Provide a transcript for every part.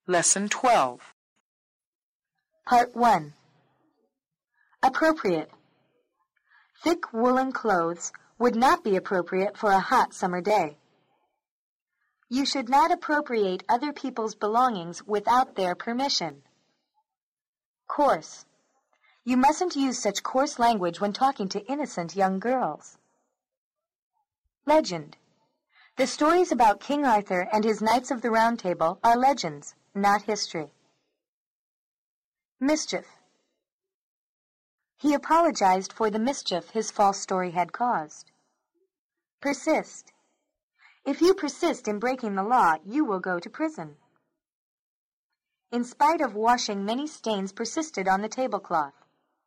Lesson 12. Part 1. Appropriate. Thick woolen clothes would not be appropriate for a hot summer day. You should not appropriate other people's belongings without their permission. Coarse. You mustn't use such coarse language when talking to innocent young girls. Legend. The stories about King Arthur and his Knights of the Round Table are legends, not history. Mischief. He apologized for the mischief his false story had caused. Persist. If you persist in breaking the law, you will go to prison. In spite of washing, many stains persisted on the tablecloth.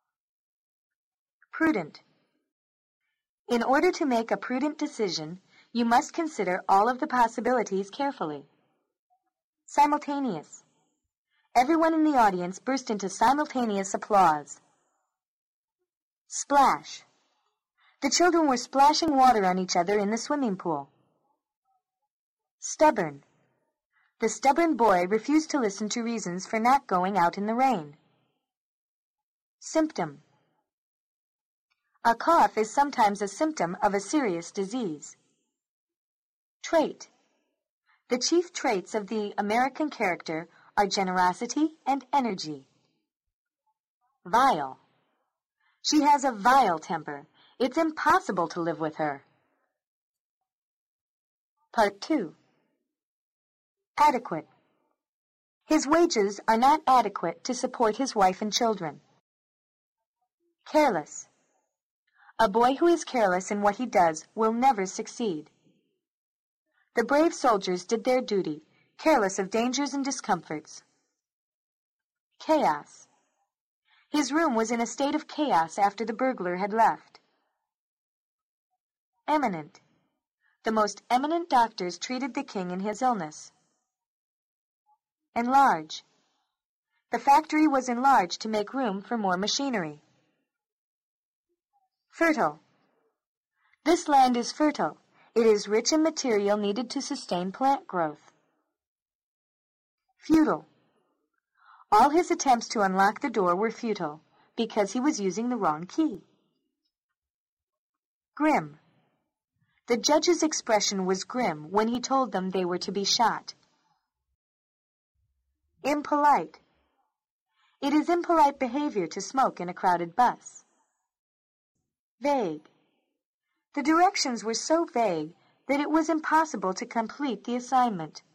Prudent. In order to make a prudent decision, you must consider all of the possibilities carefully. Simultaneous. Everyone in the audience burst into simultaneous applause. Splash. The children were splashing water on each other in the swimming pool. Stubborn. The stubborn boy refused to listen to reasons for not going out in the rain. Symptom. A cough is sometimes a symptom of a serious disease. Trait. The chief traits of the American character are generosity and energy. Vile. She has a vile temper. It's impossible to live with her. Part 2. Adequate. His wages are not adequate to support his wife and children. Careless. A boy who is careless in what he does will never succeed. The brave soldiers did their duty, careless of dangers and discomforts. Chaos. His room was in a state of chaos after the burglar had left. Eminent. The most eminent doctors treated the king in his illness. Enlarge. The factory was enlarged to make room for more machinery. Fertile. This land is fertile. It is rich in material needed to sustain plant growth. Futile. All his attempts to unlock the door were futile because he was using the wrong key. Grim. The judge's expression was grim when he told them they were to be shot. Impolite. It is impolite behavior to smoke in a crowded bus. Vague. The directions were so vague that it was impossible to complete the assignment.